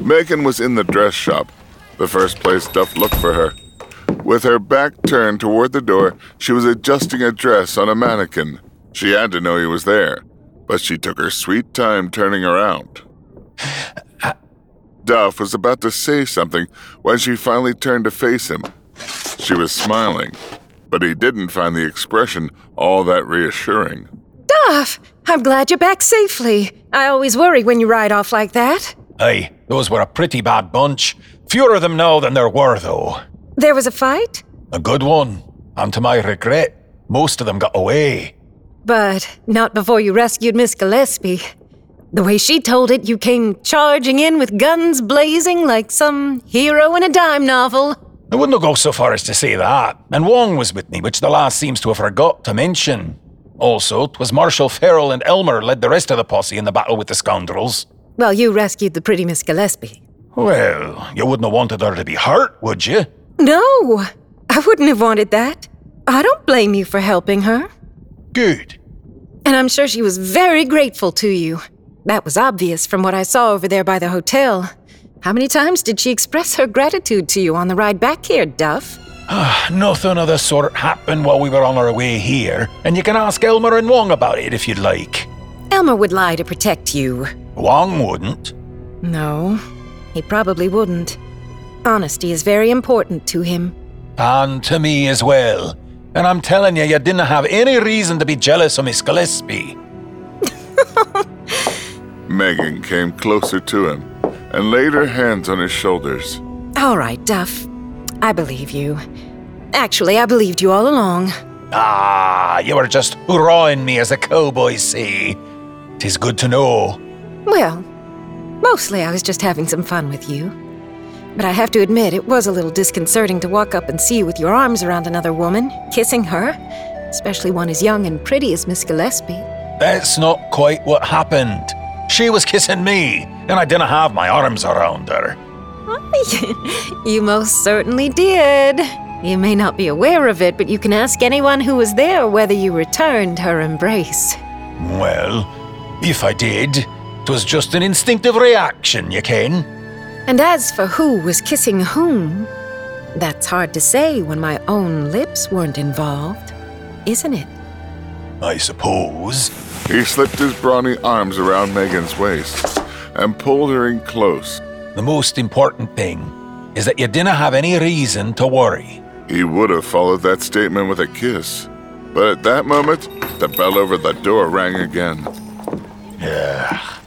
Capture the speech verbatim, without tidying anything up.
Megan was in the dress shop, the first place Duff looked for her. With her back turned toward the door, she was adjusting a dress on a mannequin. She had to know he was there, but she took her sweet time turning around. Duff was about to say something when she finally turned to face him. She was smiling, but he didn't find the expression all that reassuring. Duff, I'm glad you're back safely. I always worry when you ride off like that. Aye, those were a pretty bad bunch. Fewer of them now than there were, though. There was a fight? A good one. And to my regret, most of them got away. But not before you rescued Miss Gillespie. The way she told it, you came charging in with guns blazing like some hero in a dime novel. I wouldn't go so far as to say that. And Wong was with me, which the lass seems to have forgot to mention. Also, 'twas Marshal Farrell and Elmer led the rest of the posse in the battle with the scoundrels. Well, you rescued the pretty Miss Gillespie. Well, you wouldn't have wanted her to be hurt, would you? No, I wouldn't have wanted that. I don't blame you for helping her. Good. And I'm sure she was very grateful to you. That was obvious from what I saw over there by the hotel. How many times did she express her gratitude to you on the ride back here, Duff? Nothing of the sort happened while we were on our way here, and you can ask Elmer and Wong about it if you'd like. Elmer would lie to protect you. Wong wouldn't. No, he probably wouldn't. Honesty is very important to him. And to me as well. And I'm telling you, you didn't have any reason to be jealous of Miss Gillespie. Megan came closer to him and laid her hands on his shoulders. All right, Duff. I believe you. Actually, I believed you all along. Ah, you were just hoorahing me, as the cowboys say. 'Tis good to know. Well, mostly I was just having some fun with you. But I have to admit, it was a little disconcerting to walk up and see you with your arms around another woman, kissing her, especially one as young and pretty as Miss Gillespie. That's not quite what happened. She was kissing me, and I didn't have my arms around her. You most certainly did. You may not be aware of it, but you can ask anyone who was there whether you returned her embrace. Well, if I did, 'twas just an instinctive reaction, you ken. And as for who was kissing whom, that's hard to say when my own lips weren't involved, isn't it? I suppose. He slipped his brawny arms around Megan's waist and pulled her in close. The most important thing is that you didn't have any reason to worry. He would have followed that statement with a kiss, but at that moment, the bell over the door rang again. Yeah.